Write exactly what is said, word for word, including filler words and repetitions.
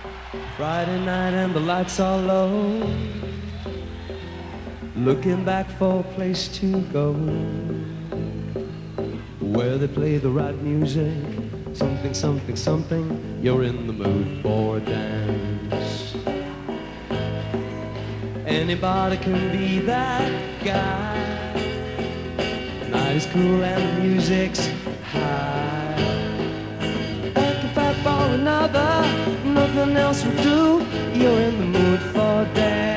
Friday night and the lights are low, looking back for a place to go, where they play the right music, something, something, something, you're in the mood for a dance. Anybody can be that guy. The night is cool and the music's high. One can fight for another, nothing else will do. You're in the mood for dance.